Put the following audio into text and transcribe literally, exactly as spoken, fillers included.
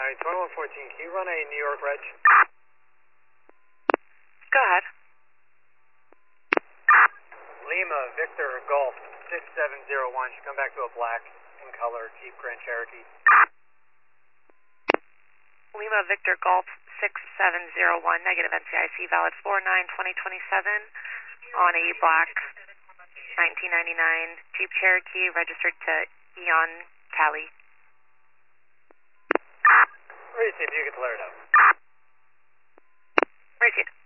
Alright, twenty-one fourteen, can you run a New York reg? Go ahead. Lima, Victor, Golf, six seven zero one, should come back to a black in color, Jeep Grand Cherokee. Lima, Victor, Golf, six seven zero one, negative N C I C, valid four nine twenty twenty-seven, on a black nineteen ninety-nine Jeep Cherokee, registered to Eon, Cali. Receive, you can clear it up. Receive.